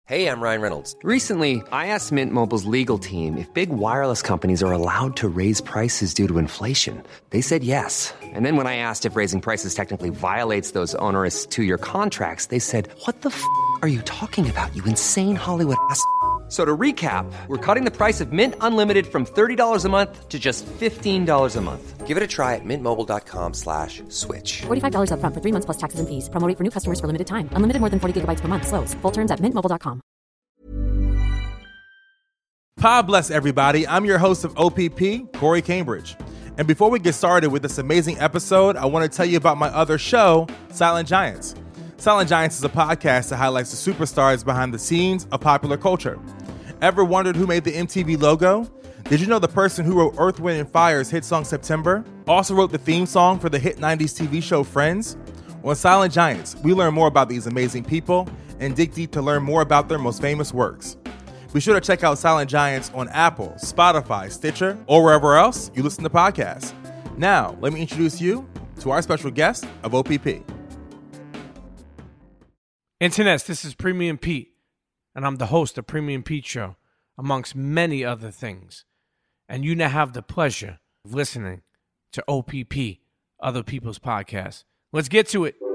Hey, I'm Ryan Reynolds. Recently, I asked Mint Mobile's legal team if big wireless companies are allowed to raise prices due to inflation. They said yes. And then when I asked if raising prices technically violates those onerous two-year contracts, they said, "What the f*** are you talking about, you insane Hollywood ass?" So to recap, we're cutting the price of Mint Unlimited from $30 a month to just $15 a month. Give it a try at mintmobile.com/switch. $45 up front for 3 months plus taxes and fees. Promo rate for new customers for limited time. Unlimited more than 40 gigabytes per month. Slows full terms at mintmobile.com. God bless everybody. I'm your host of OPP, Corey Cambridge. And before we get started with this amazing episode, I want to tell you about my other show, Silent Giants. Silent Giants is a podcast that highlights the superstars behind the scenes of popular culture. Ever wondered who made the MTV logo? Did you know the person who wrote Earth, Wind & Fire's hit song September also wrote the theme song for the hit 90s TV show Friends? On Silent Giants, we learn more about these amazing people and dig deep to learn more about their most famous works. Be sure to check out Silent Giants on Apple, Spotify, Stitcher, or wherever else you listen to podcasts. Now, let me introduce you to our special guest of OPP. Internets, this is Premium Pete, and I'm the host of Premium Pete Show, amongst many other things. And you now have the pleasure of listening to OPP, Other People's Podcasts. Let's get to it.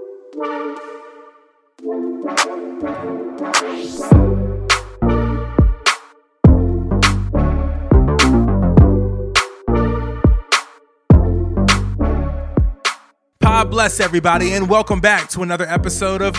God bless everybody, and welcome back to another episode of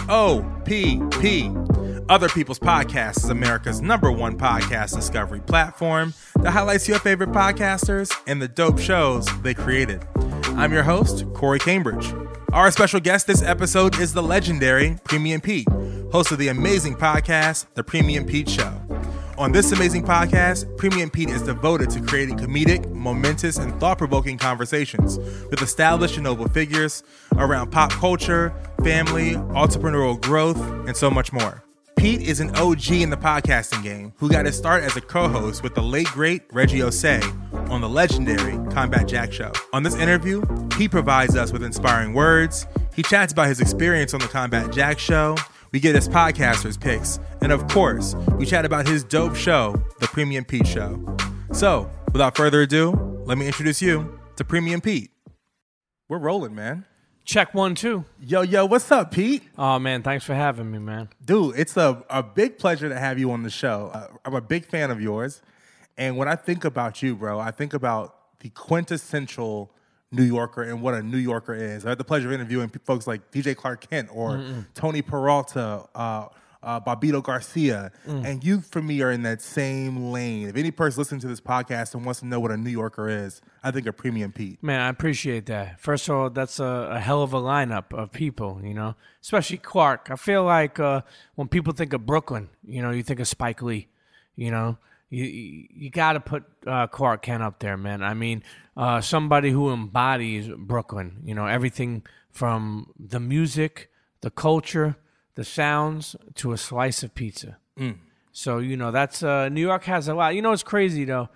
OPP. Other People's Podcasts is America's #1 podcast discovery platform that highlights your favorite podcasters and the dope shows they created. I'm your host, Corey Cambridge. Our special guest this episode is the legendary Premium Pete, host of the amazing podcast, The Premium Pete Show. On this amazing podcast, Premium Pete is devoted to creating comedic, momentous, and thought-provoking conversations with established and noble figures around pop culture, family, entrepreneurial growth, and so much more. Pete is an OG in the podcasting game who got his start as a co-host with the late, great Reggie Osei on the legendary Combat Jack Show. On this interview, he provides us with inspiring words, he chats about his experience on the Combat Jack Show, we get his podcaster's picks, and of course, we chat about his dope show, The Premium Pete Show. So, without further ado, let me introduce you to Premium Pete. We're rolling, man. Check 1, 2. Yo, what's up, Pete? Oh, man, thanks for having me, man. Dude, it's a big pleasure to have you on the show. I'm a big fan of yours. And when I think about you, bro, I think about the quintessential New Yorker and what a New Yorker is. I had the pleasure of interviewing folks like DJ Clark Kent or Tony Peralta, Bobbito Garcia. And you, for me, are in that same lane. If any person listening to this podcast and wants to know what a New Yorker is, I think a Premium Pete. Man, I appreciate that. First of all, that's a hell of a lineup of people, you know, especially Clark. I feel like when people think of Brooklyn, you know, you think of Spike Lee, you know. You got to put Clark Kent up there, man. I mean, somebody who embodies Brooklyn, you know, everything from the music, the culture, the sounds, to a slice of pizza. So, you know, that's New York has a lot. You know, it's crazy, though,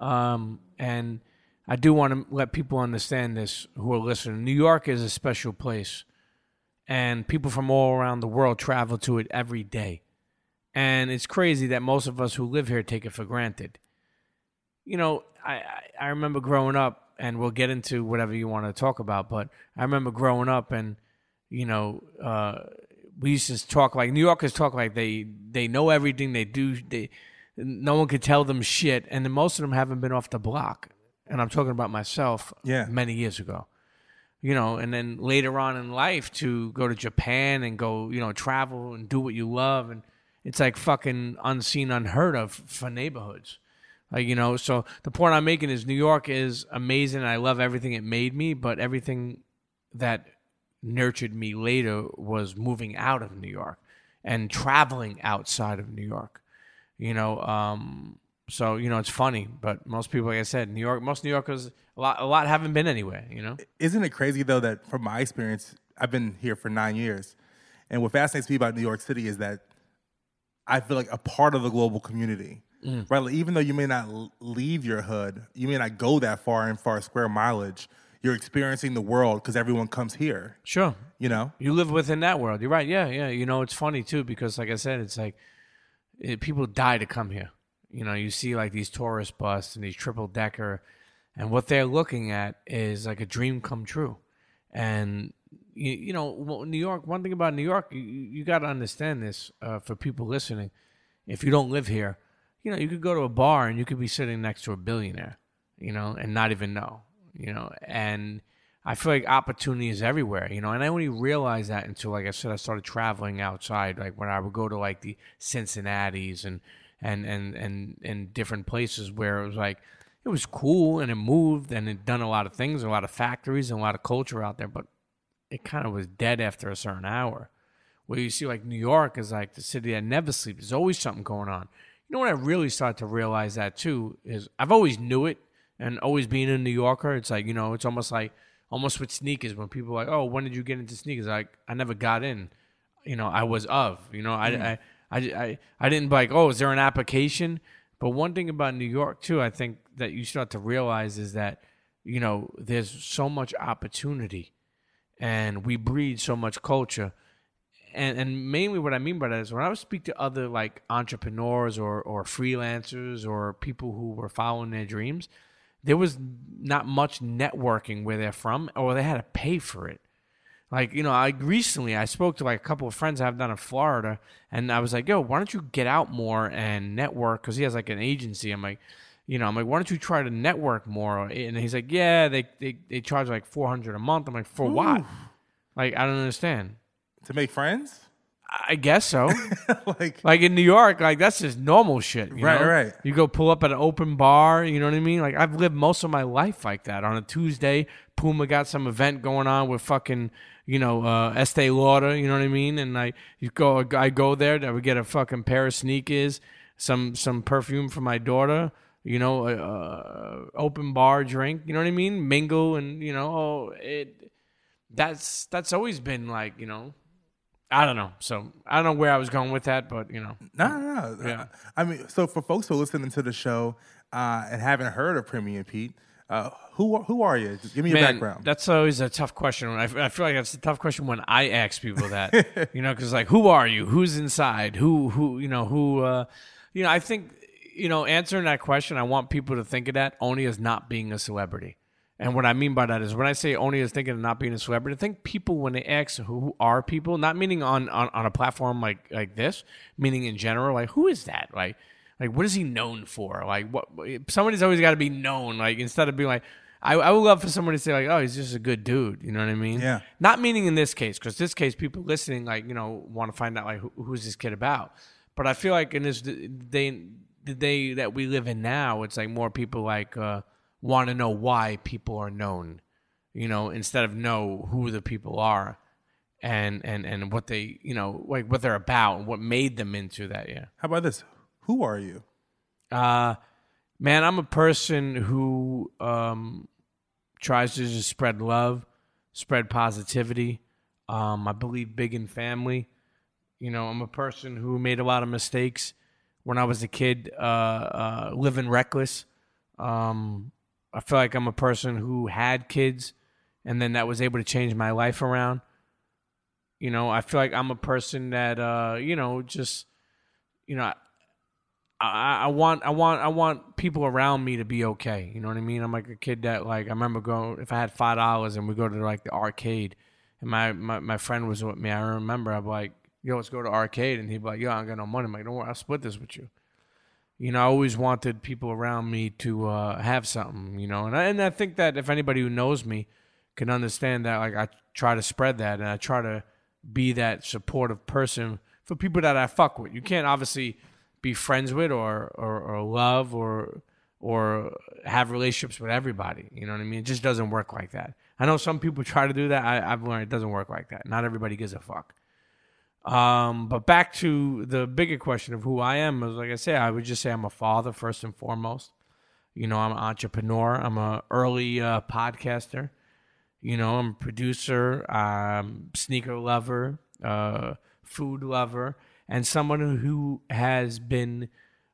and I do want to let people understand this who are listening. New York is a special place, and people from all around the world travel to it every day. And it's crazy that most of us who live here take it for granted. You know, I remember growing up, and we'll get into whatever you want to talk about, but I remember growing up and, you know, we used to talk like, New Yorkers talk like they know everything they do. No one could tell them shit, and then most of them haven't been off the block. And I'm talking about myself many years ago. You know, and then later on in life to go to Japan and go, you know, travel and do what you love, and it's like fucking unseen, unheard of for neighborhoods. You know, so the point I'm making is New York is amazing. And I love everything it made me, but everything that nurtured me later was moving out of New York and traveling outside of New York. You know, so, you know, it's funny, but most people, like I said, most New Yorkers, a lot haven't been anywhere, you know? Isn't it crazy, though, that from my experience, I've been here for 9 years, and what fascinates me about New York City is that I feel like a part of the global community, right? Like, even though you may not leave your hood, you may not go that far in far square mileage, you're experiencing the world because everyone comes here. Sure. You know? You live within that world. You're right. Yeah. You know, it's funny, too, because like I said, it's like people die to come here. You know, you see like these tourist bus and these triple decker, and what they're looking at is like a dream come true. And you know, New York. One thing about New York, you got to understand this for people listening. If you don't live here, you know, you could go to a bar and you could be sitting next to a billionaire, you know, and not even know, you know. And I feel like opportunity is everywhere, you know. And I only realized that until, like I said, I started traveling outside. Like when I would go to like the Cincinnati's and different places where it was like it was cool and it moved and it done a lot of things, a lot of factories and a lot of culture out there, but it kind of was dead after a certain hour. Where you see like New York is like the city that never sleeps. There's always something going on. You know when I really started to realize that too is I've always knew it, and always being a New Yorker, it's like, you know, it's almost with sneakers when people are like, oh, when did you get into sneakers? Like I never got in. You know, I was you know, I didn't like, oh, is there an application? But one thing about New York too, I think that you start to realize is that, you know, there's so much opportunity. And we breed so much culture. And mainly what I mean by that is when I would speak to other like entrepreneurs or freelancers or people who were following their dreams, there was not much networking where they're from, or they had to pay for it. Like, you know, I spoke to like a couple of friends I've done in Florida, and I was like, yo, why don't you get out more and network? Because he has like an agency. I'm like, why don't you try to network more? And he's like, yeah, they charge like $400 a month. I'm like, for what? Like, I don't understand. To make friends? I guess so. like in New York, like that's just normal shit. You know? Right. You go pull up at an open bar, you know what I mean? Like I've lived most of my life like that. On a Tuesday, Puma got some event going on with fucking, you know, Estee Lauder, you know what I mean? And I go there, I would get a fucking pair of sneakers, some perfume for my daughter. You know, open bar drink, you know what I mean? Mingle, and, you know, that's always been like, you know, I don't know. So I don't know where I was going with that, but, you know. No. Yeah. I mean, so for folks who are listening to the show and haven't heard of Premium Pete, who are you? Just give me your background. That's always a tough question. I feel like that's a tough question when I ask people that, you know, because like, who are you? Who's inside? Who, you know, I think, you know, answering that question, I want people to think of that only as not being a celebrity. And what I mean by that is when I say only as thinking of not being a celebrity, I think people, when they ask who are people, not meaning on a platform like this, meaning in general, like, who is that? Like what is he known for? Like, what? Somebody's always got to be known. Like, instead of being like, I would love for somebody to say like, oh, he's just a good dude. You know what I mean? Yeah. Not meaning in this case, because this case, people listening, like, you know, want to find out like who's this kid about. But I feel like in this the day that we live in now, it's like more people like want to know why people are known, you know, instead of know who the people are and what they, you know, like what they're about and what made them into that. Yeah. How about this? Who are you? Man, I'm a person who tries to just spread love, spread positivity. I believe big in family. You know, I'm a person who made a lot of mistakes when I was a kid, living reckless. I feel like I'm a person who had kids and then that was able to change my life around. You know, I feel like I'm a person that, you know, just, you know, I want people around me to be okay. You know what I mean? I'm like a kid that, like, I remember going, if I had $5 and we go to like the arcade and my friend was with me, I remember I'd be like, yo, let's go to arcade. And he'd be like, yo, I ain't got no money. I'm like, don't worry, I'll split this with you. You know, I always wanted people around me to have something, you know. And I think that if anybody who knows me can understand that, like, I try to spread that and I try to be that supportive person for people that I fuck with. You can't obviously be friends with or love or have relationships with everybody. You know what I mean? It just doesn't work like that. I know some people try to do that. I've learned it doesn't work like that. Not everybody gives a fuck. But back to the bigger question of who I am, is like I say, I would just say I'm a father first and foremost. You know, I'm an entrepreneur. I'm an early podcaster. You know, I'm a producer, sneaker lover, food lover, and someone who has been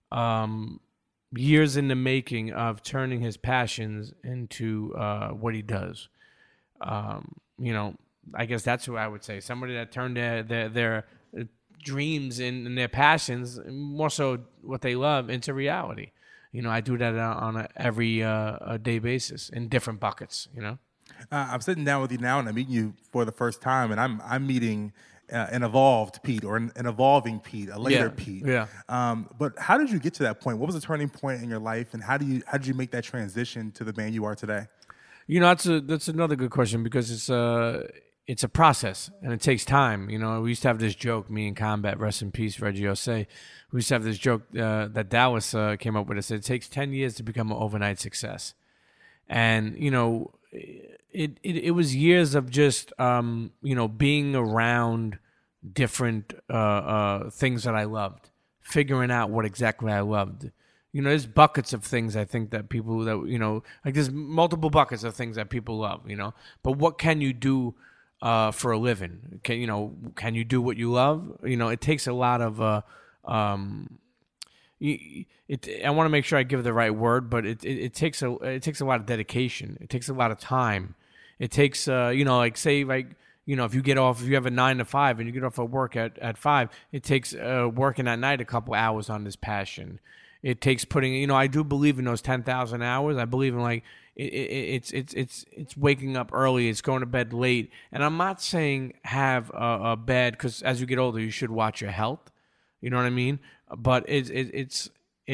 years in the making of turning his passions into what he does. You know, I guess that's who I would say. Somebody that turned their dreams and their passions, more so what they love, into reality. You know, I do that on a every a day basis in different buckets. You know, I'm sitting down with you now, and I'm meeting you for the first time, and I'm meeting an evolved Pete or an evolving Pete, a later Pete. Yeah. But how did you get to that point? What was the turning point in your life, and how did you make that transition to the man you are today? You know, that's another good question, because it's a process and it takes time. You know, we used to have this joke, me and Combat, rest in peace, Reggie Osei. We used to have this joke that Dallas came up with. It said it takes 10 years to become an overnight success. And, you know, it was years of just, you know, being around different things that I loved, figuring out what exactly I loved. You know, there's buckets of things I think that people that, you know, like there's multiple buckets of things that people love, you know. But what can you do for a living? Can you do what you love? You know, it takes a lot of, I want to make sure I give the right word, but it takes a lot of dedication. It takes a lot of time. It takes, you know, like say, like, you know, if you have a 9 to 5 and you get off of work at 5, it takes working at night a couple hours on this passion. It takes putting, you know, I do believe in those 10,000 hours. I believe in like it's waking up early, it's going to bed late, and I'm not saying have a bad, because as you get older, you should watch your health. You know what I mean? But it's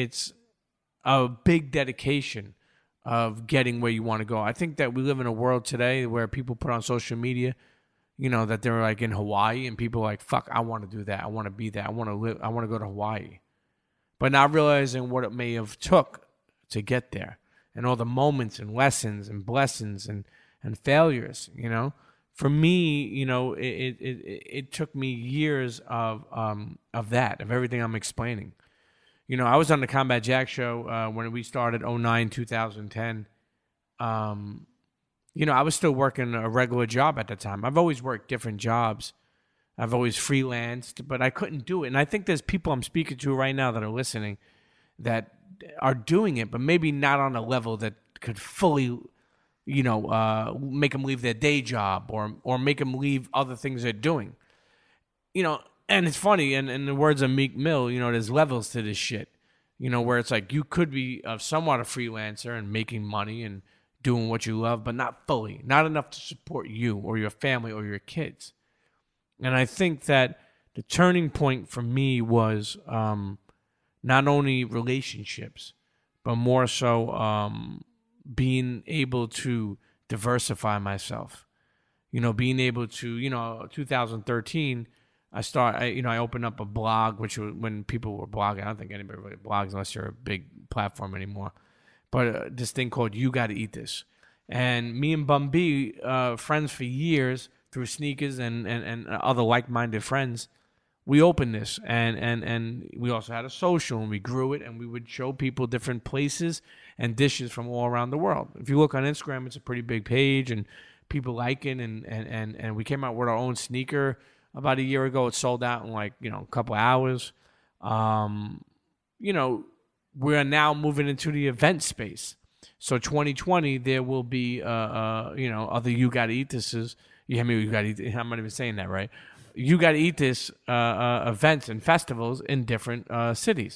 a big dedication of getting where you want to go. I think that we live in a world today where people put on social media, you know, that they're like in Hawaii, and people are like, fuck, I want to do that. I want to be that. I want to live. I want to go to Hawaii. But not realizing what it may have took to get there, and all the moments and lessons and blessings and failures, you know. For me, you know, it took me years of that, of everything I'm explaining. You know, I was on the Combat Jack show when we started 2009, 2010. You know, I was still working a regular job at the time. I've always worked different jobs. I've always freelanced, but I couldn't do it. And I think there's people I'm speaking to right now that are listening that are doing it, but maybe not on a level that could fully, you know, make them leave their day job or make them leave other things they're doing. You know, and it's funny, and in the words of Meek Mill, you know, there's levels to this shit, you know, where it's like you could be somewhat a freelancer and making money and doing what you love, but not fully, not enough to support you or your family or your kids. And I think that the turning point for me was not only relationships, but more so being able to diversify myself. You know, being able to, you know, 2013, I opened up a blog, which was when people were blogging. I don't think anybody really blogs unless you're a big platform anymore. But this thing called You Gotta Eat This. And me and Bum B, friends for years, through sneakers and other like-minded friends, we opened this, and we also had a social, and we grew it, and we would show people different places and dishes from all around the world. If you look on Instagram, it's a pretty big page, and people like it, and we came out with our own sneaker about a year ago. It sold out in like, you know, a couple hours. You know, we're now moving into the event space. So 2020, there will be, you know, other You Gotta Eat Thises. You hear me? You gotta eat. I'm not even saying that right. You Gotta Eat This events and festivals in different cities.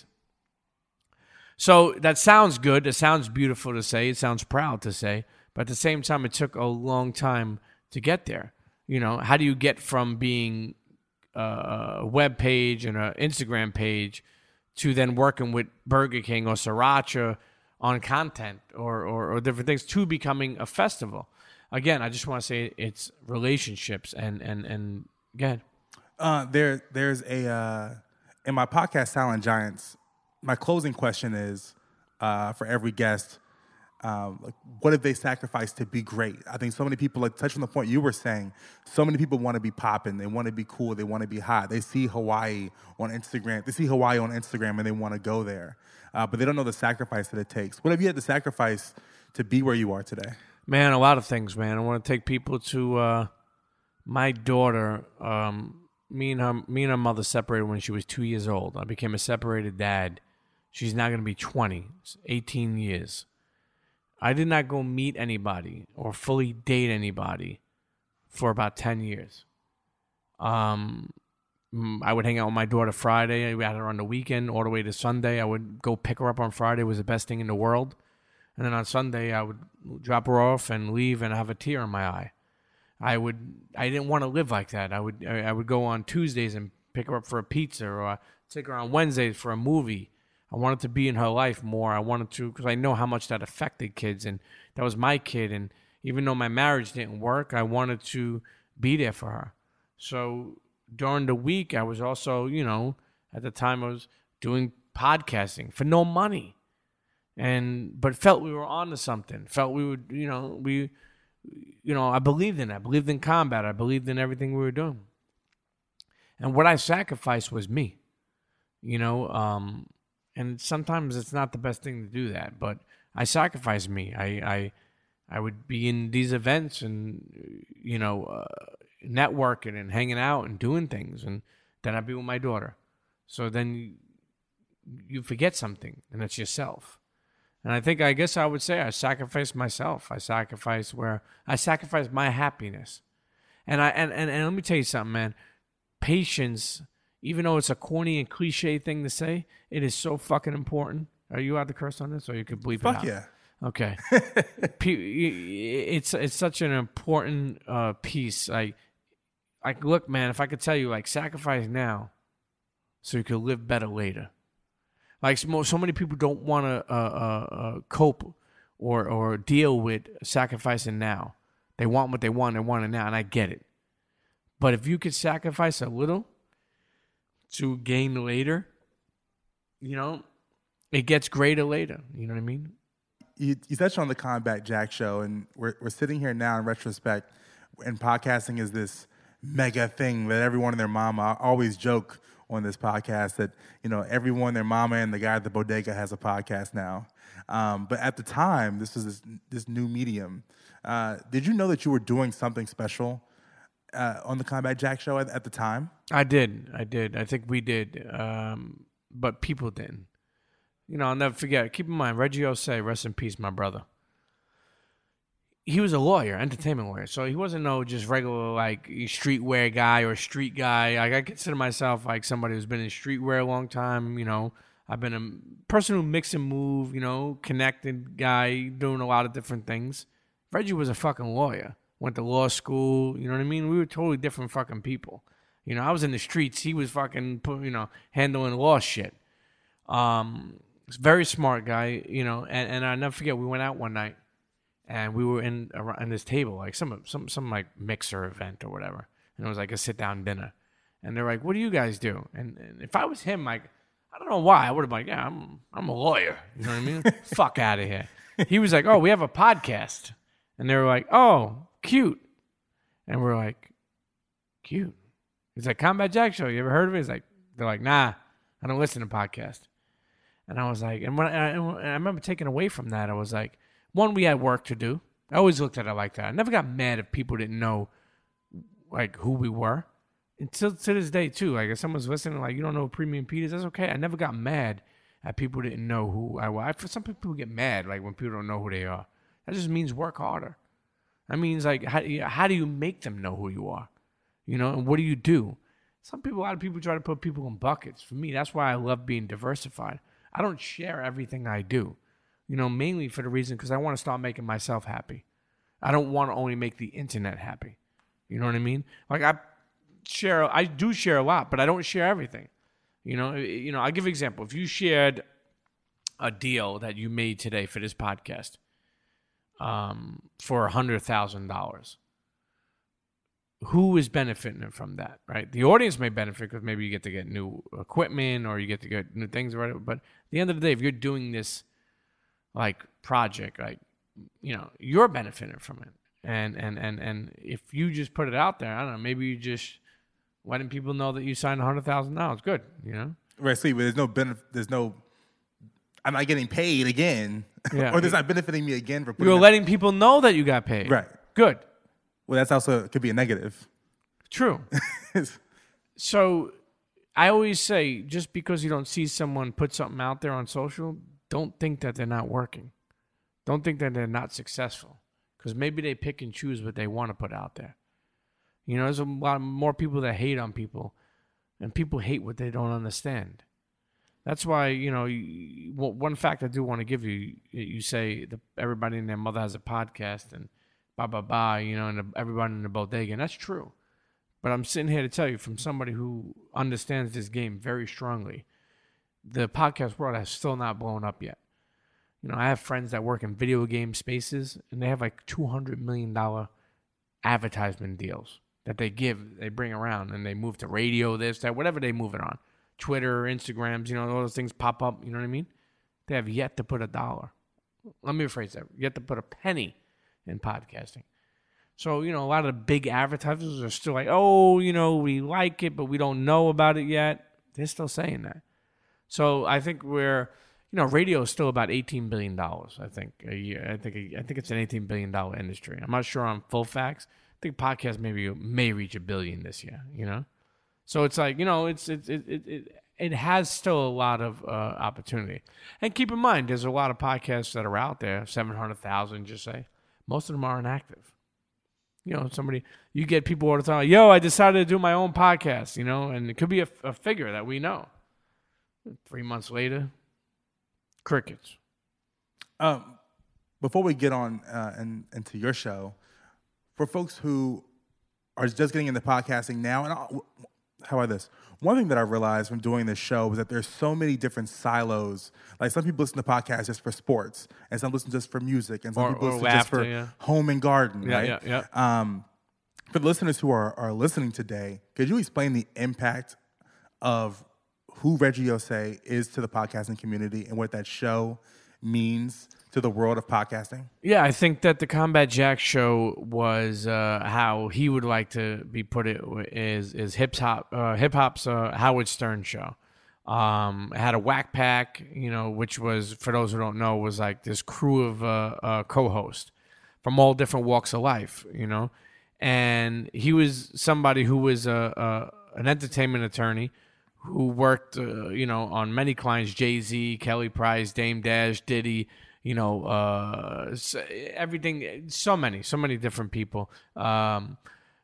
So that sounds good. It sounds beautiful to say. It sounds proud to say. But at the same time, it took a long time to get there. You know, how do you get from being a web page and an Instagram page to then working with Burger King or Sriracha on content or different things to becoming a festival? Again, I just want to say it's relationships and go ahead. There's a in my podcast Silent Giants, my closing question is for every guest, like, what if they sacrifice to be great? I think so many people, like touching the point you were saying, so many people want to be popping, they want to be cool, they want to be hot. They see Hawaii on Instagram, and they want to go there, but they don't know the sacrifice that it takes. What have you had to sacrifice to be where you are today? Man, a lot of things, man. I want to take people to my daughter. Me and her mother separated when she was 2 years old. I became a separated dad. She's now going to be 20. It's 18 years. I did not go meet anybody or fully date anybody for about 10 years. I would hang out with my daughter Friday. I had her on the weekend all the way to Sunday. I would go pick her up on Friday. It was the best thing in the world. And then on Sunday, I would drop her off and leave and have a tear in my eye. I didn't want to live like that. I would go on Tuesdays and pick her up for a pizza, or take her on Wednesdays for a movie. I wanted to be in her life more. I wanted to, because I know how much that affected kids, and that was my kid. And even though my marriage didn't work, I wanted to be there for her. So during the week, I was also, at the time I was doing podcasting for no money, but felt we were onto something. Felt we would, I believed in it. I believed in combat. I believed in everything we were doing. And what I sacrificed was me, and sometimes it's not the best thing to do that, but I sacrificed me. I would be in these events and, networking and hanging out and doing things, and then I'd be with my daughter. So then you forget something, and it's yourself. And I guess I would say I sacrificed myself. I sacrificed my happiness. And let me tell you something, man. Patience, even though it's a corny and cliche thing to say, it is so fucking important. Are you allowed to curse on this, or you could bleep it out? Fuck yeah. Okay. It's such an important piece. Like, look, man, if I could tell you, like, sacrifice now so you could live better later. Like, so many people don't want to cope or deal with sacrificing now. They want what they want it now, and I get it. But if you could sacrifice a little to gain later, it gets greater later. You know what I mean? You touched on the Combat Jack show, and we're sitting here now in retrospect, and podcasting is this mega thing that everyone and their mama, I always joke on this podcast that, everyone, their mama and the guy at the bodega has a podcast now. But at the time, this was this new medium. Did you know that you were doing something special on the Combat Jack show at the time? I did. I think we did. But people didn't. I'll never forget. Keep in mind, Reggie Osei, rest in peace, my brother. He was a lawyer, entertainment lawyer. So he wasn't no just regular, like, streetwear guy or street guy. Like, I consider myself like somebody who's been in streetwear a long time. I've been a person who mix and move, connected guy, doing a lot of different things. Reggie was a fucking lawyer. Went to law school, you know what I mean? We were totally different fucking people. I was in the streets. He was fucking, handling law shit. Very smart guy, and I'll never forget, we went out one night. And we were in this table, like some like mixer event or whatever. And it was like a sit-down dinner. And they're like, what do you guys do? And if I was him, like, I don't know why. I would have been like, yeah, I'm a lawyer. You know what I mean? Fuck out of here. He was like, oh, we have a podcast. And they were like, oh, cute. And we're like, cute? He's like, Combat Jack Show. You ever heard of it? They're like, nah, I don't listen to podcasts. And I was like, and I remember taking away from that, I was like, one, we had work to do. I always looked at it like that. I never got mad if people didn't know, like, who we were. Until to this day, too. Like, if someone's listening, like, you don't know who Premium Pete is, that's okay. I never got mad at people who didn't know who I was. For some people get mad, like, when people don't know who they are. That just means work harder. That means, like, how do you make them know who you are? And what do you do? A lot of people try to put people in buckets. For me, that's why I love being diversified. I don't share everything I do. Mainly for the reason because I want to start making myself happy. I don't want to only make the internet happy. You know what I mean? Like, I do share a lot, but I don't share everything. I'll give an example. If you shared a deal that you made today for this podcast for $100,000, who is benefiting from that, right? The audience may benefit because maybe you get to get new equipment or you get to get new things or whatever. But at the end of the day, if you're doing this, like, project, like, you're benefiting from it. And if you just put it out there, I don't know, maybe you just letting people know that you signed $100,000. Good, Right, sweet, but I'm not getting paid again. Yeah. Or there's not benefiting me again for putting You're letting people know that you got paid. Right. Good. Well, that's also, could be a negative. True. So I always say, just because you don't see someone put something out there on social, don't think that they're not working. Don't think that they're not successful. Because maybe they pick and choose what they want to put out there. There's a lot more people that hate on people And people hate what they don't understand. That's why, one fact I do want to give you, you say everybody and their mother has a podcast and and everybody in the bodega. And that's true. But I'm sitting here to tell you from somebody who understands this game very strongly, the podcast world has still not blown up yet. I have friends that work in video game spaces, and they have like $200 million advertisement deals that they bring around, and they move to radio, this, that, whatever they move it on. Twitter, Instagrams, all those things pop up, you know what I mean? They have yet to put $1. Let me rephrase that. Yet to put a penny in podcasting. So, a lot of the big advertisers are still like, we like it, but we don't know about it yet. They're still saying that. So I think radio is still about $18 billion, I think, a year. I think it's an $18 billion industry. I'm not sure on full facts. I think podcasts may reach $1 billion this year, So it's like, it has still a lot of opportunity. And keep in mind, there's a lot of podcasts that are out there, 700,000, just say. Most of them aren't active. You get people all the time, I decided to do my own podcast, and it could be a figure that we know. 3 months later, crickets. Before we get on into your show, for folks who are just getting into podcasting now, and how about this? One thing that I realized from doing this show was that there's so many different silos. Like some people listen to podcasts just for sports, and some listen just for music, and some people listen just for home and garden, right? Yeah. For the listeners who are listening today, could you explain the impact of who Reggie Ossé is to the podcasting community and what that show means to the world of podcasting? Yeah, I think that the Combat Jack show was how he would like to be put it is hip hop's Howard Stern show. It had a Whack Pack, which was, for those who don't know, was like this crew of co-hosts from all different walks of life, and he was somebody who was an entertainment attorney who worked, on many clients, Jay-Z, Kelly Price, Dame Dash, Diddy, everything, so many different people, and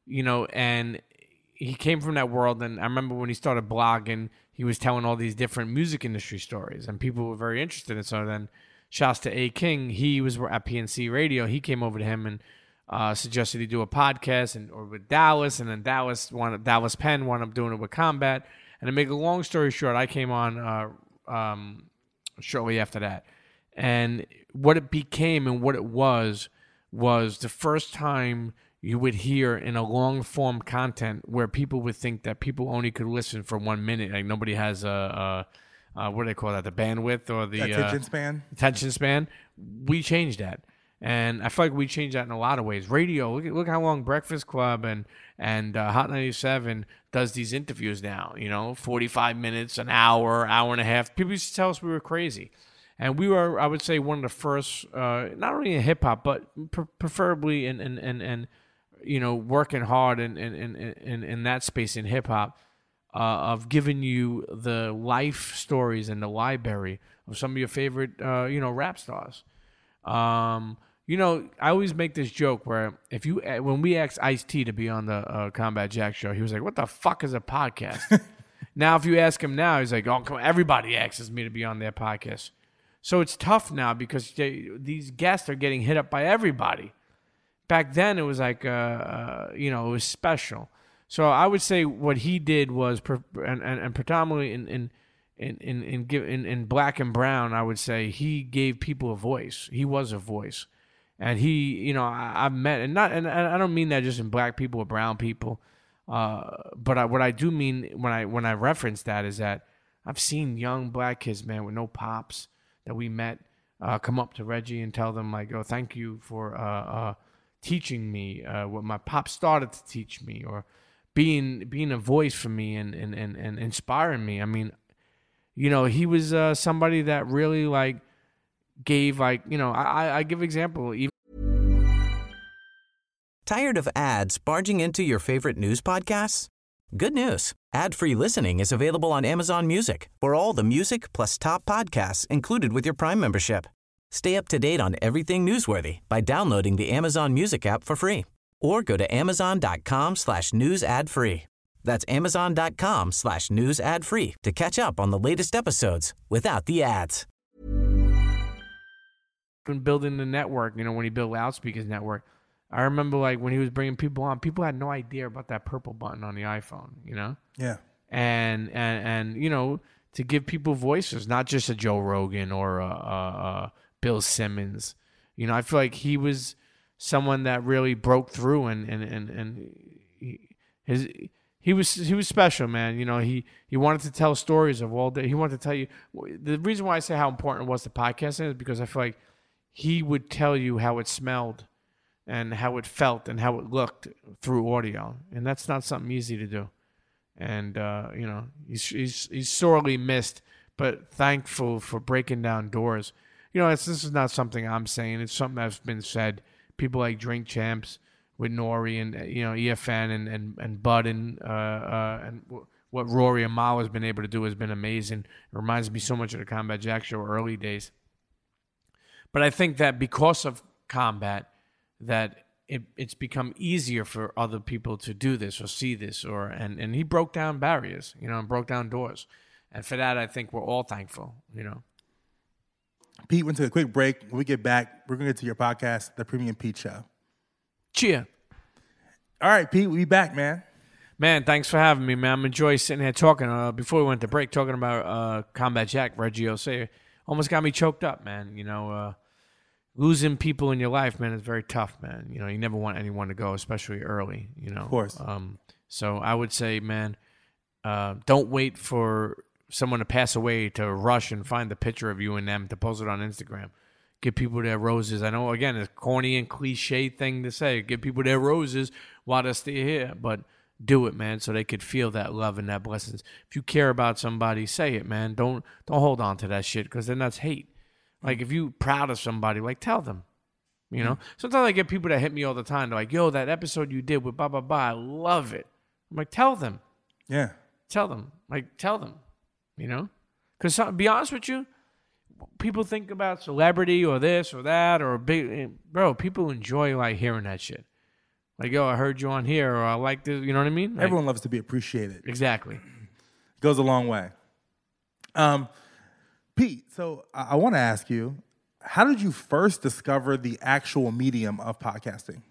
he came from that world. And I remember when he started blogging, he was telling all these different music industry stories, and people were very interested. And so then shouts to A. King, he was at PNC Radio. He came over to him and suggested he do a podcast or with Dallas, and then Dallas Penn wound up doing it with Combat. And to make a long story short, I came on shortly after that. And what it became and what it was the first time you would hear in a long-form content where people would think that people only could listen for 1 minute. Like nobody has what do they call that, the bandwidth or the attention span. We changed that. And I feel like we changed that in a lot of ways. Radio, look how long Breakfast Club and Hot 97 does these interviews now, 45 minutes, an hour and a half. People used to tell us we were crazy. And we were, I would say, one of the first, not only in hip-hop, but preferably in working hard in that space in hip-hop, of giving you the life stories and the library of some of your favorite, rap stars. I always make this joke where when we asked Ice-T to be on the Combat Jack show, he was like, "What the fuck is a podcast?" Now, if you ask him now, he's like, "Oh, come on, everybody asks me to be on their podcast." So it's tough now because these guests are getting hit up by everybody. Back then, it was like, it was special. So I would say what he did was, and predominantly in black and brown, I would say he gave people a voice. He was a voice. And he, I've met, and I don't mean that just in black people or brown people, but what I do mean when I reference that is that I've seen young black kids, man, with no pops that we met, come up to Reggie and tell them like, "Oh, thank you for teaching me what my pop started to teach me, or being a voice for me and inspiring me." I mean, he was somebody that really like gave like, I give example. Tired of ads barging into your favorite news podcasts? Good news. Ad-free listening is available on Amazon Music for all the music plus top podcasts included with your Prime membership. Stay up to date on everything newsworthy by downloading the Amazon Music app for free, or go to amazon.com/news ad free. That's amazon.com/news ad free to catch up on the latest episodes without the ads. When building the network, when he built Loudspeakers Network, I remember like when he was bringing people on, people had no idea about that purple button on the iPhone, Yeah. And to give people voices, not just a Joe Rogan or a Bill Simmons. I feel like he was someone that really broke through and he was special, man. He wanted to tell stories of all day. He wanted to tell you. The reason why I say how important it was to podcasting is because I feel like he would tell you how it smelled and how it felt and how it looked through audio, and that's not something easy to do. And he's sorely missed, but thankful for breaking down doors. This is not something I'm saying. It's something that's been said. People like Drink Champs with Nori and EFN and Bud and what Rory and Mal has been able to do has been amazing. It reminds me so much of the Combat Jack Show early days. But I think that because of Combat, that it's become easier for other people to do this or see this, and he broke down barriers, and broke down doors, and for that I think we're all thankful, Pete went to a quick break. When we get back, we're gonna get to your podcast, The Premium Pete Show. Cheer. All right, Pete, we'll be back, man. Man, thanks for having me, man. I'm enjoying sitting here talking. Before we went to break, talking about Combat Jack, Reggie Osei, almost got me choked up, man. Losing people in your life, man, is very tough, man. You never want anyone to go, especially early, Of course. So I would say, man, don't wait for someone to pass away to rush and find the picture of you and them to post it on Instagram. Give people their roses. I know, again, it's a corny and cliche thing to say. Give people their roses while they're still here. But do it, man, so they could feel that love and that blessings. If you care about somebody, say it, man. Don't hold on to that shit, because then that's hate. Like, if you proud of somebody, like, tell them. Sometimes I get people that hit me all the time. They're like, yo, that episode you did with blah, blah, blah, I love it. I'm like, tell them. Yeah. Tell them. Tell them. Because be honest with you, people think about celebrity or this or that or big. Bro, people enjoy, like, hearing that shit. Like, yo, I heard you on here, or I like this. You know what I mean? Like, Everyone loves to be appreciated. Exactly. It goes a long way. Pete, so I want to ask you, how did you first discover the actual medium of podcasting?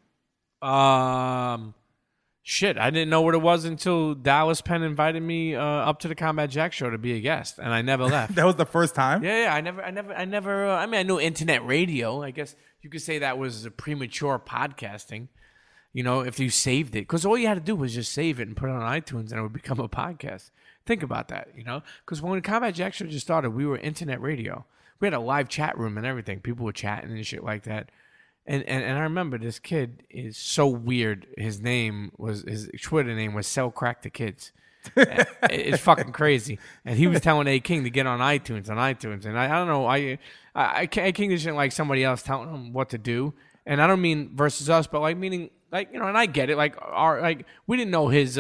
Shit, I didn't know what it was until Dallas Penn invited me up to the Combat Jack Show to be a guest, and I never left. That was the first time? Yeah. I never. I mean, I knew internet radio. I guess you could say that was a premature podcasting. If you saved it, because all you had to do was just save it and put it on iTunes, and it would become a podcast. Think about that, because when the Combat Jack Show just started, we were internet radio. We had a live chat room and everything. People were chatting and shit like that. And I remember this kid is so weird. His Twitter name was Sell Crack to Kids. It's fucking crazy. And he was telling A King to get on iTunes. And I don't know. A King isn't like somebody else telling him what to do. And I don't mean versus us, but like meaning like, and I get it. Like we didn't know his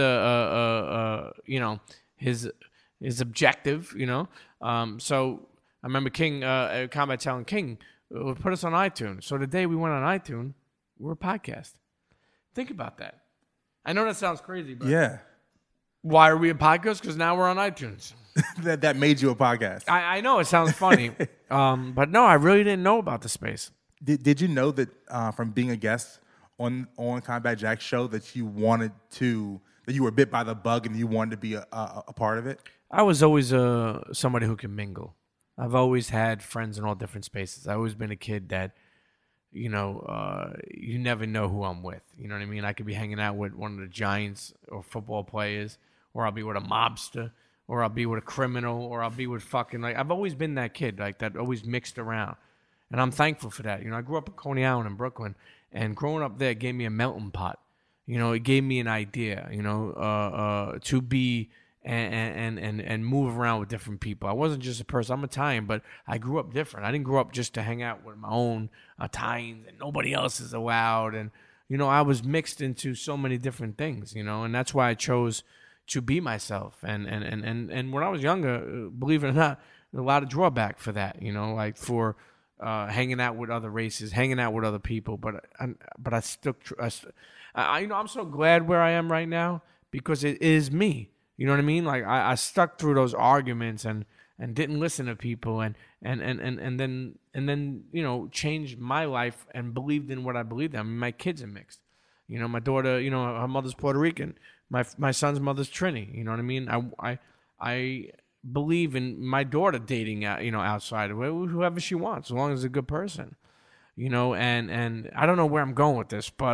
his objective, So I remember King, Combat telling King, put us on iTunes. So the day we went on iTunes, we were a podcast. Think about that. I know that sounds crazy, but yeah. Why are we a podcast? Because now we're on iTunes. that made you a podcast. I know it sounds funny, but no, I really didn't know about the space. Did you know that from being a guest on Combat Jack's show that you were bit by the bug and you wanted to be a part of it? I was always somebody who can mingle. I've always had friends in all different spaces. I've always been a kid that, you never know who I'm with. You know what I mean? I could be hanging out with one of the Giants or football players, or I'll be with a mobster, or I'll be with a criminal, or I'll be with fucking, like, I've always been that kid, like, that always mixed around. And I'm thankful for that. I grew up in Coney Island in Brooklyn, and growing up there gave me a melting pot. It gave me an idea, to be and move around with different people. I wasn't just a person. I'm Italian, but I grew up different. I didn't grow up just to hang out with my own Italians and nobody else is allowed. And, I was mixed into so many different things, and that's why I chose to be myself. And when I was younger, believe it or not, a lot of drawback for that, like for hanging out with other races, hanging out with other people. But I stuck. I'm so glad where I am right now because it is me. You know what I mean? Like I stuck through those arguments and didn't listen to people and then you know, changed my life and believed in what I believed in. I mean, my kids are mixed. You know, my daughter, you know, her mother's Puerto Rican. My son's mother's Trini. You know what I mean? I believe in my daughter dating out, you know, outside of whoever she wants, as long as it's a good person. You know, and I don't know where I'm going with this, but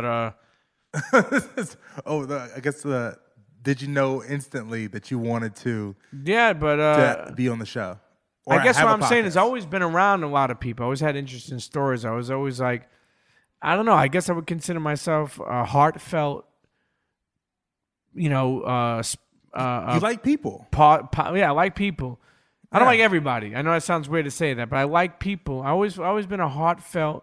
I guess did you know instantly that you wanted to? Yeah, but to be on the show. I guess what I'm saying is, I've always been around a lot of people. I always had interesting stories. I was always like, I don't know. I guess I would consider myself a heartfelt. You know, you like people. Yeah, I like people. I don't like everybody. I know that sounds weird to say that, but I like people. I always been a heartfelt,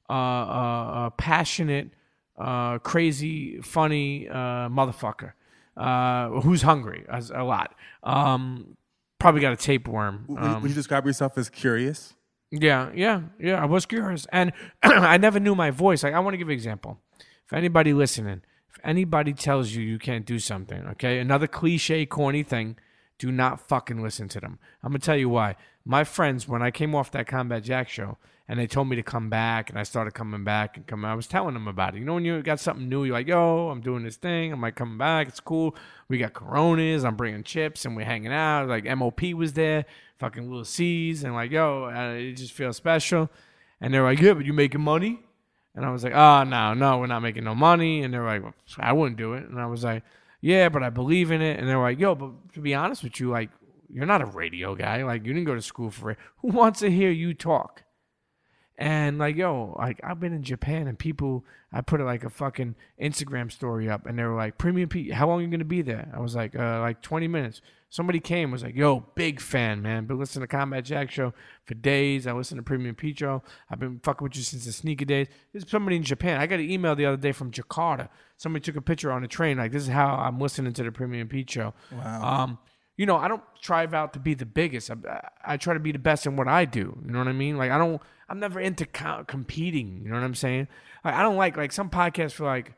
passionate, crazy, funny motherfucker who's hungry a lot. Probably got a tapeworm. Would you describe yourself as curious? Yeah. I was curious, and I never knew my voice. Like, I want to give you an example. If anybody listening, if anybody tells you can't do something, okay, another cliche, corny thing, do not fucking listen to them. I'm gonna tell you why. My friends, when I came off that Combat Jack show, and they told me to come back, and I started coming back and I was telling them about it. You know, when you got something new, you're like, yo, I'm doing this thing. I'm like, coming back. It's cool. We got Coronas. I'm bringing chips, and we're hanging out. Like, MOP was there, fucking Little C's, and like, yo, it just feels special. And they're like, yeah, but you making money? And I was like, oh, no, we're not making no money. And they're like, well, I wouldn't do it. And I was like, yeah, but I believe in it. And they're like, yo, but to be honest with you, like, you're not a radio guy. Like, you didn't go to school for it. Who wants to hear you talk? And like, yo, like, I've been in Japan, and people, I put like a fucking Instagram story up, and they were like, Premium Pete, how long are you going to be there? I was like 20 minutes. Somebody came, was like, yo, big fan, man. Been listening to Combat Jack show for days. I listen to Premium Pete show. I've been fucking with you since the sneaker days. There's somebody in Japan. I got an email the other day from Jakarta. Somebody took a picture on the train. Like, this is how I'm listening to the Premium Pete show. Wow. You know, I don't strive out to be the biggest. I try to be the best in what I do. You know what I mean? Like, I'm never into competing. You know what I'm saying? Like, I don't like some podcasts feel like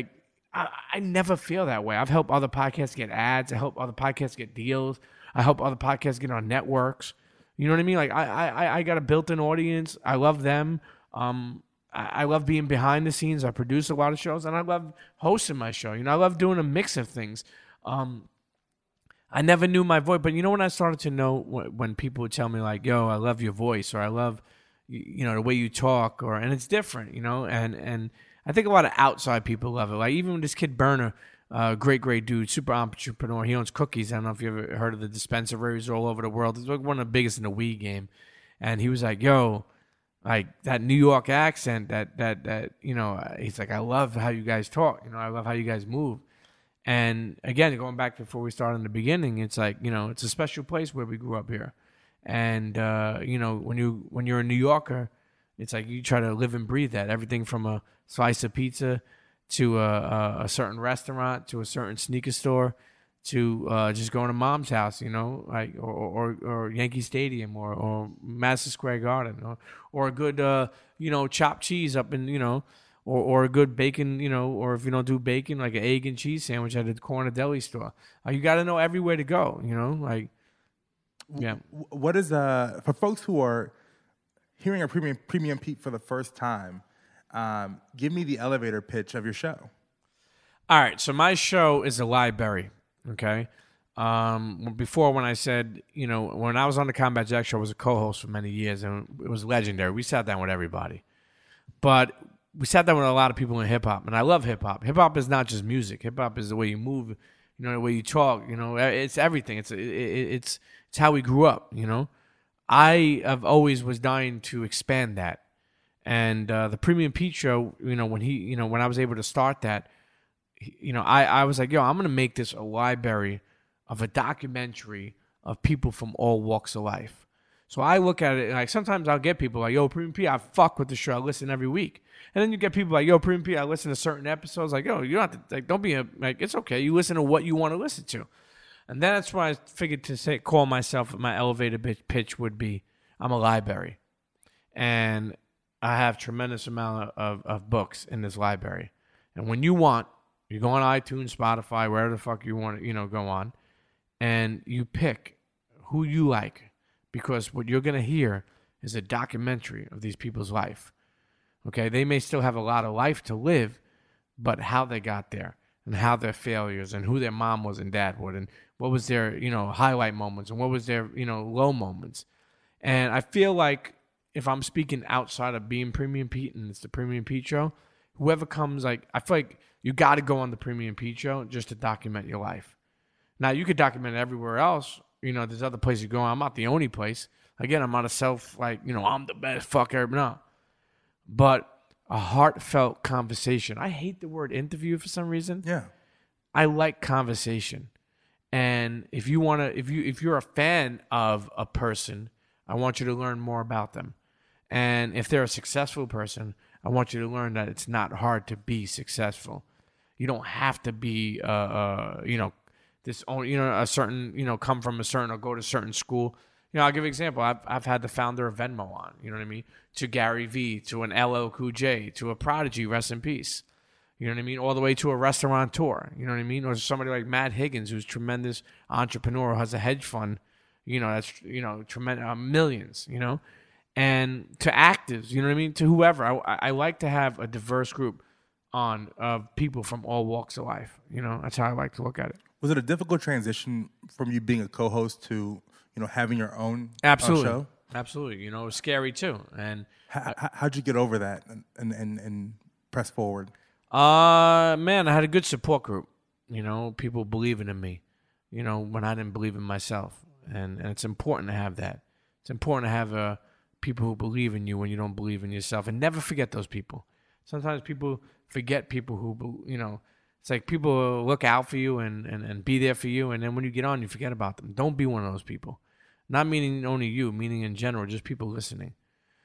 I never feel that way. I've helped other podcasts get ads. I help other podcasts get deals. I help other podcasts get on networks. You know what I mean? Like, I got a built-in audience. I love them. I love being behind the scenes. I produce a lot of shows, and I love hosting my show. You know, I love doing a mix of things. I never knew my voice, but you know when I started to know when people would tell me like, yo, I love your voice, or I love, you know, the way you talk, and it's different, you know, and I think a lot of outside people love it. Like, even this kid Burner, great dude, super entrepreneur. He owns cookies. I don't know if you ever heard of the dispensaries all over the world. It's like one of the biggest in the Wii game. And he was like, yo, like that New York accent, that you know, he's like, I love how you guys talk. You know, I love how you guys move. And again, going back before we started in the beginning, it's like, you know, it's a special place where we grew up here. And, you know, when you're a New Yorker, it's like you try to live and breathe that. Everything from a slice of pizza to a certain restaurant to a certain sneaker store to just going to mom's house, you know, like or Yankee Stadium or Madison Square Garden or a good, you know, chopped cheese up in, you know, or a good bacon, you know, or if you don't do bacon, like an egg and cheese sandwich at a corner deli store. You got to know everywhere to go, you know, like, yeah. What is, for folks who are hearing a Premium Pete for the first time, give me the elevator pitch of your show. All right, so my show is a library, okay? Before, when I said, you know, when I was on the Combat Jack show, I was a co-host for many years, and it was legendary. We sat down with everybody. But we sat down with a lot of people in hip-hop, and I love hip-hop. Hip-hop is not just music. Hip-hop is the way you move, you know, the way you talk, you know. It's everything. It's how we grew up, you know. I have always was dying to expand that. And the Premium Pete show, you know, when I was able to start that, you know, I was like, yo, I'm going to make this a library of a documentary of people from all walks of life. So I look at it, like, sometimes I'll get people like, yo, Premium Pete, I fuck with the show. I listen every week. And then you get people like, yo, Premium Pete, I listen to certain episodes. Like, yo, you don't have to, like, don't be it's okay. You listen to what you want to listen to. And then that's why I figured to call myself, my elevator pitch would be, I'm a library. And I have tremendous amount of books in this library. And when you want, You go on iTunes, Spotify, wherever the fuck you want to, go on, and you pick who you like, because what you're going to hear is a documentary of these people's life. Okay, they may still have a lot of life to live, but how they got there and how their failures and who their mom was and dad was and what was their, highlight moments and what was their, low moments. And I feel like if I'm speaking outside of being Premium Pete and it's the Premium Pete Show, whoever comes, I feel like you got to go on the Premium Pete Show just to document your life. Now, you could document it everywhere else. There's other places you go. I'm not the only place. Again, I'm not a self, I'm the best, fuck everybody. No. But a heartfelt conversation. I hate the word interview for some reason. Yeah. I like conversation. And if you're a fan of a person, I want you to learn more about them. And if they're a successful person, I want you to learn that it's not hard to be successful. You don't have to be, this only, a certain, come from a certain or go to a certain school. I'll give you an example. I've had the founder of Venmo on, you know what I mean? To Gary Vee, to an LL Cool J, to a Prodigy, rest in peace. You know what I mean? All the way to a restaurateur, you know what I mean? Or somebody like Matt Higgins, who's a tremendous entrepreneur, who has a hedge fund, that's, tremendous, millions, And to actives, you know what I mean? To whoever. I like to have a diverse group on of people from all walks of life. That's how I like to look at it. Was it a difficult transition from you being a co-host to, having your own Absolutely. Show? Absolutely. It was scary too. And how'd you get over that and press forward? Man, I had a good support group. People believing in me, when I didn't believe in myself. And it's important to have that. It's important to have people who believe in you when you don't believe in yourself. And never forget those people. Sometimes people forget people who, it's like people look out for you and be there for you. And then when you get on, you forget about them. Don't be one of those people. Not meaning only you, meaning in general, just people listening.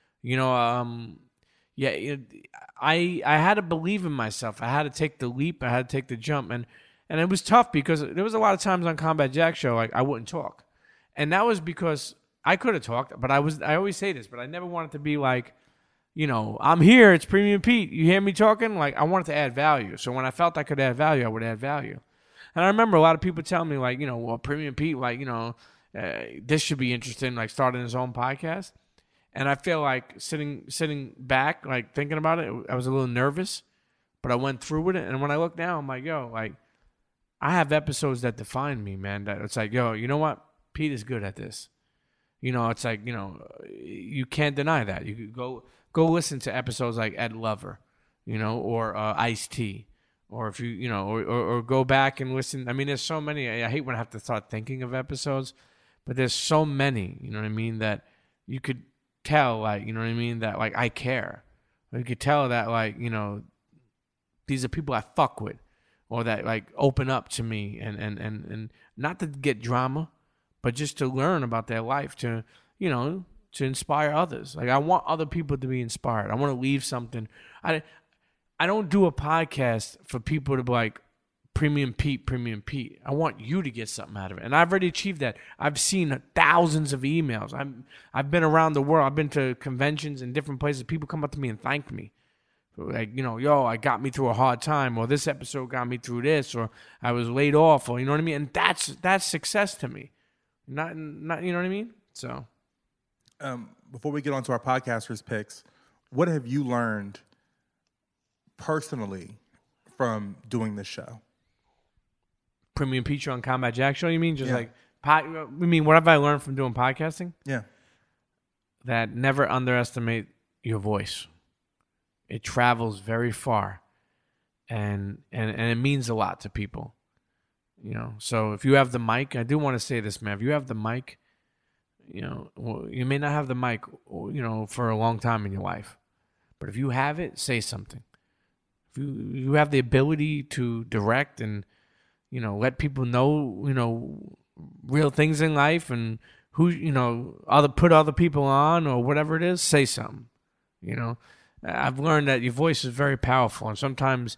I had to believe in myself. I had to take the leap. I had to take the jump. And it was tough because there was a lot of times on Combat Jack Show, I wouldn't talk. And that was because I could have talked, but I always say this, but I never wanted to be like, I'm here, it's Premium Pete. You hear me talking? I wanted to add value. So when I felt I could add value, I would add value. And I remember a lot of people telling me, well, Premium Pete, this should be interesting, starting his own podcast. And I feel like sitting back, thinking about it, I was a little nervous, but I went through with it. And when I look now, I'm like, I have episodes that define me, man. That it's like, you know what? Pete is good at this. It's like, you can't deny that. You could go listen to episodes like Ed Lover, or Ice-T. Or if you, or go back and listen. I mean, there's so many. I hate when I have to start thinking of episodes, but there's so many, you know what I mean, that you could tell, that, I care. Or you could tell that, these are people I fuck with, or that, open up to me, and not to get drama, but just to learn about their life, to inspire others. I want other people to be inspired. I want to leave something. I don't do a podcast for people to be like, Premium Pete. I want you to get something out of it. And I've already achieved that. I've seen thousands of emails. I've been around the world. I've been to conventions in different places. People come up to me and thank me. I got me through a hard time, or this episode got me through this, or I was laid off, or you know what I mean? And that's success to me. Not you know what I mean? So before we get on to our podcasters' picks, what have you learned personally from doing this show? Premium Pete Show and Combat Jack Show, you mean? Just what have I learned from doing podcasting? Yeah. That never underestimate your voice. It travels very far, and it means a lot to people. So if you have the mic, I do want to say this, man. If you have the mic, you may not have the mic, for a long time in your life, but if you have it, say something. If you have the ability to direct and let people know real things in life and who put other people on or whatever it is, say something. I've learned that your voice is very powerful, and sometimes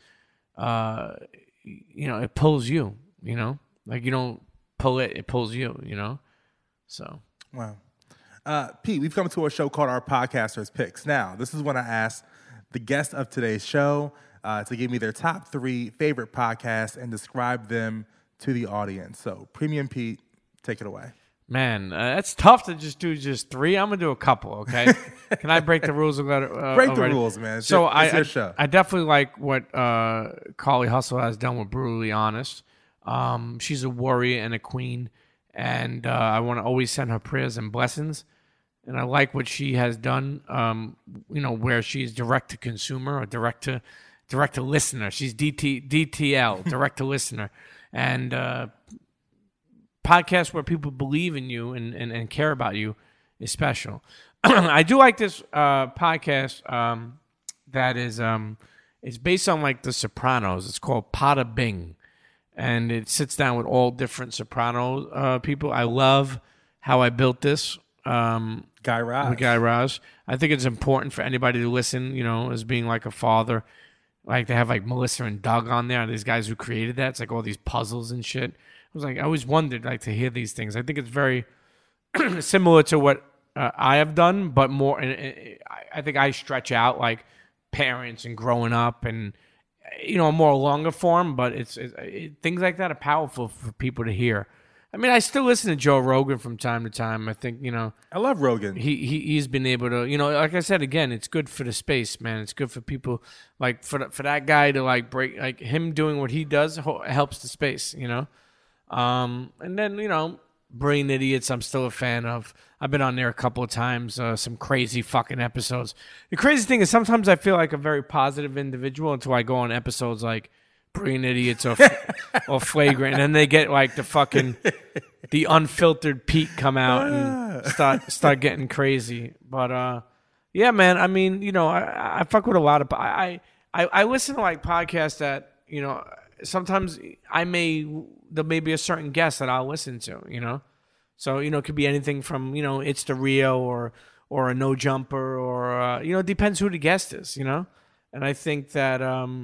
it pulls you. You don't pull it pulls you. So wow. Pete, we've come to a show called our Podcasters Picks. Now, this is when I ask the guest of today's show to give me their top 3 favorite podcasts and describe them to the audience. So, Premium Pete, take it away. Man, it's tough to just do 3. I'm gonna do a couple. Okay, can I break the rules? Break already? the rules, man. It's your your show. I definitely like what Carly Hustle has done with Brutally Honest. She's a warrior and a queen, and I want to always send her prayers and blessings. And I like what she has done. Where she's direct to consumer or direct to listener. She's DTL, direct to listener, and podcast where people believe in you and care about you is special. I do like this podcast that is it's based on like The Sopranos. It's called Pada Bing, and it sits down with all different Soprano people. I love how I built this. Guy Raz. With Guy Raz. I think it's important for anybody to listen, as being like a father. Like they have like Melissa and Doug on there, these guys who created that. It's like all these puzzles and shit. I always wondered like to hear these things. I think it's very similar to what I have done, but more. And I think I stretch out like parents and growing up, and a more longer form. But it's things like that are powerful for people to hear. I mean, I still listen to Joe Rogan from time to time. I think I love Rogan. He's been able to like I said again, it's good for the space, man. It's good for people like for that guy to like break like him doing what he does helps the space, And then Brilliant Idiots, I'm still a fan of. I've been on there a couple of times. Some crazy fucking episodes. The crazy thing is sometimes I feel like a very positive individual until I go on episodes like Brilliant Idiots or Flagrant, and then they get like the unfiltered Pete come out and start getting crazy. But yeah, man. I mean, I fuck with a lot of. I listen to like podcasts that sometimes there may be a certain guest that I'll listen to. So it could be anything from It's the Rio or a No Jumper or it depends who the guest is. And I think that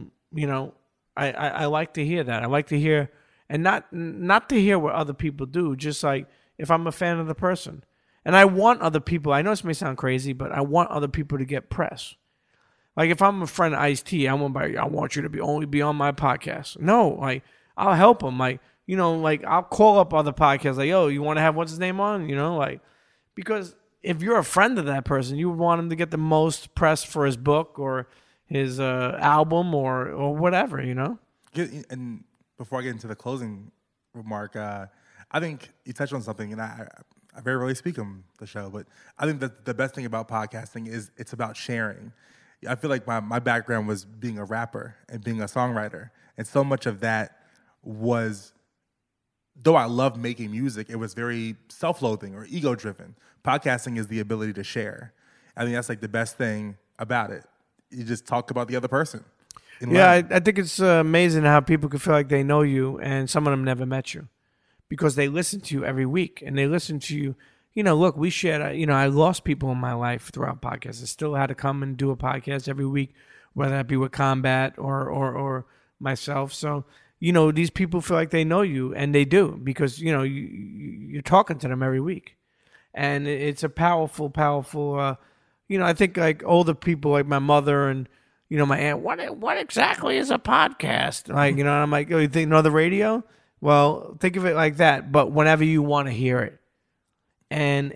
I like to hear that. I like to hear, and not to hear what other people do, just like if I'm a fan of the person. And I want other people, I know this may sound crazy, but I want other people to get press. Like if I'm a friend of Ice-T, I want you to only be on my podcast. No, like I'll help them. Like, I'll call up other podcasts like, yo, you want to have what's his name on? Because if you're a friend of that person, you would want him to get the most press for his book or his album or whatever, And before I get into the closing remark, I think you touched on something, and I very rarely speak on the show, but I think that the best thing about podcasting is it's about sharing. I feel like my background was being a rapper and being a songwriter, and so much of that was, though I love making music, it was very self-loathing or ego-driven. Podcasting is the ability to share. I think that's like the best thing about it. You just talk about the other person. Yeah, I think it's amazing how people can feel like they know you and some of them never met you because they listen to you every week and they listen to you. Look, we shared, I lost people in my life throughout podcasts. I still had to come and do a podcast every week, whether that be with Combat or myself. So, these people feel like they know you, and they do because, you're talking to them every week. And it's a powerful, I think like older people like my mother and, my aunt, what exactly is a podcast? Like, and I'm like, oh, you think the radio? Well, think of it like that, but whenever you want to hear it. And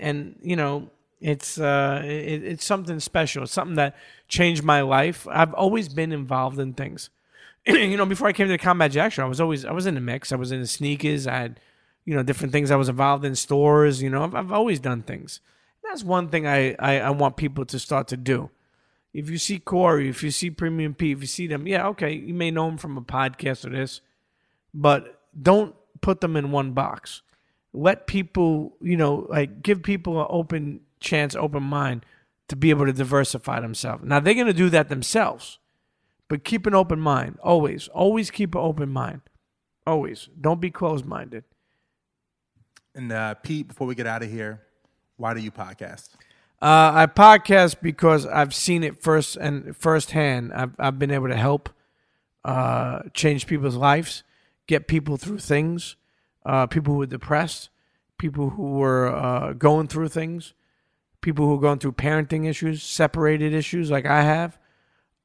it's something special. It's something that changed my life. I've always been involved in things. Before I came to the Combat Jack show, I was in the mix. I was in the sneakers. I had, different things. I was involved in stores. I've always done things. That's one thing I want people to start to do. If you see Corey, if you see Premium Pete, if you see them, yeah, okay, you may know them from a podcast or this, but don't put them in one box. Let people, give people an open chance, open mind to be able to diversify themselves. Now, they're going to do that themselves, but keep an open mind. Always. Always keep an open mind. Always. Don't be closed-minded. And Pete, before we get out of here, why do you podcast? I podcast because I've seen it firsthand. I've been able to help change people's lives, get people through things, people who are depressed, people who were going through things, people who are going through parenting issues, separated issues like I have.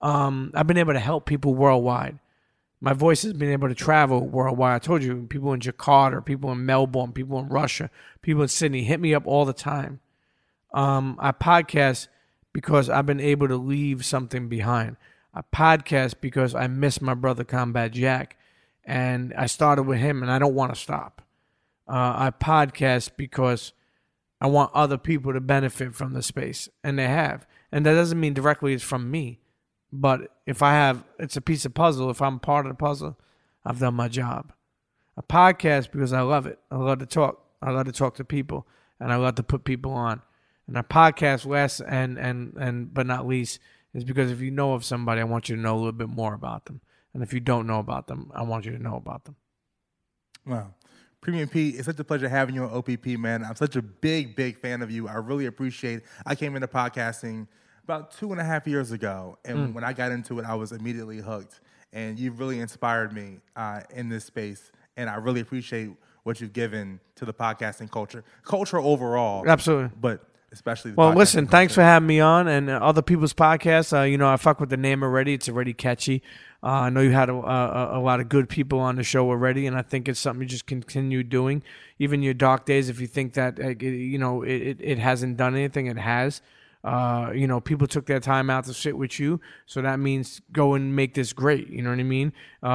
I've been able to help people worldwide. My voice has been able to travel worldwide. I told you, people in Jakarta, people in Melbourne, people in Russia, people in Sydney hit me up all the time. I podcast because I've been able to leave something behind. I podcast because I miss my brother Combat Jack, and I started with him, and I don't want to stop. I podcast because I want other people to benefit from the space, and they have. And that doesn't mean directly it's from me, but if it's a piece of puzzle. If I'm part of the puzzle, I've done my job. I podcast because I love it. I love to talk. I love to talk to people, and I love to put people on. And I podcast last and but not least is because if you know of somebody, I want you to know a little bit more about them. And if you don't know about them, I want you to know about them. Wow. Premium Pete, it's such a pleasure having you on OPP, man. I'm such a big, big fan of you. I really appreciate it. I came into podcasting about 2.5 years ago, and when I got into it, I was immediately hooked. And you've really inspired me in this space, and I really appreciate what you've given to the podcasting culture overall. Absolutely. But especially the well, podcasting listen, culture. Thanks for having me on, and other people's podcasts. I fuck with the name already. It's already catchy. I know you had a lot of good people on the show already, and I think it's something you just continue doing. Even your dark days, if you think that it hasn't done anything, it has. People took their time out to sit with you, so that means go and make this great. You know what I mean?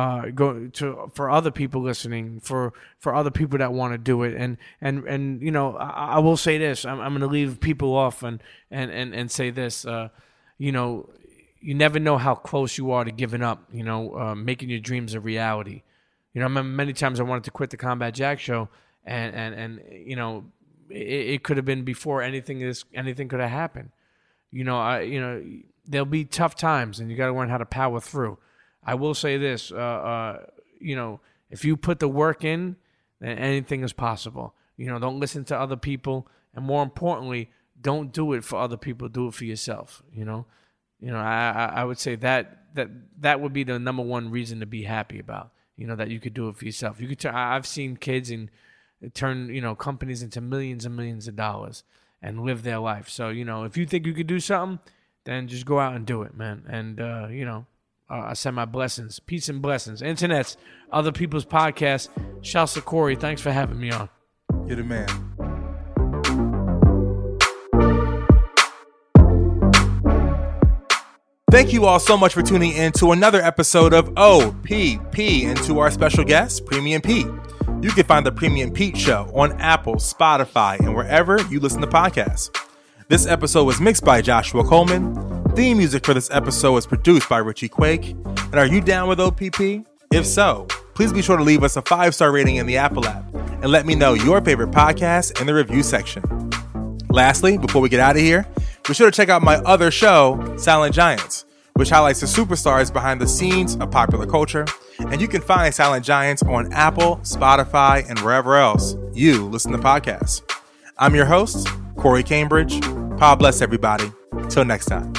For other people listening, for other people that want to do it, and I will say this. I'm going to leave people off and say this. You never know how close you are to giving up. Making your dreams a reality. I remember many times I wanted to quit the Combat Jack show, and it could have been before anything could have happened. There'll be tough times, and you got to learn how to power through. I will say this, if you put the work in, then anything is possible. Don't listen to other people, and more importantly, don't do it for other people. Do it for yourself. I would say that would be the number one reason to be happy about. That you could do it for yourself. You could. I've seen kids turn companies into millions and millions of dollars and live their life. So, if you think you could do something, then just go out and do it, man. And, I send my blessings, peace and blessings. Internets, other people's podcasts. Shouts to Corey. Thanks for having me on. You're the man. Thank you all so much for tuning in to another episode of OPP and to our special guest, Premium Pete. You can find the Premium Pete Show on Apple, Spotify, and wherever you listen to podcasts. This episode was mixed by Joshua Coleman. Theme music for this episode was produced by Richie Quake. And are you down with OPP? If so, please be sure to leave us a 5-star rating in the Apple app and let me know your favorite podcast in the review section. Lastly, before we get out of here, be sure to check out my other show, Silent Giants, which highlights the superstars behind the scenes of popular culture. And you can find Silent Giants on Apple, Spotify, and wherever else you listen to podcasts. I'm your host, Corey Cambridge. God bless everybody. Till next time.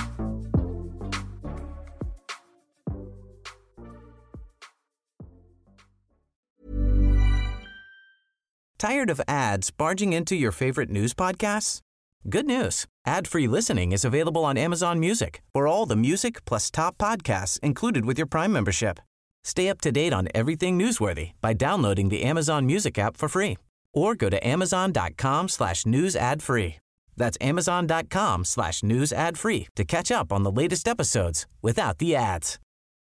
Tired of ads barging into your favorite news podcasts? Good news. Ad-free listening is available on Amazon Music for all the music plus top podcasts included with your Prime membership. Stay up to date on everything newsworthy by downloading the Amazon Music app for free or go to amazon.com/news ad free. That's amazon.com/news ad free to catch up on the latest episodes without the ads.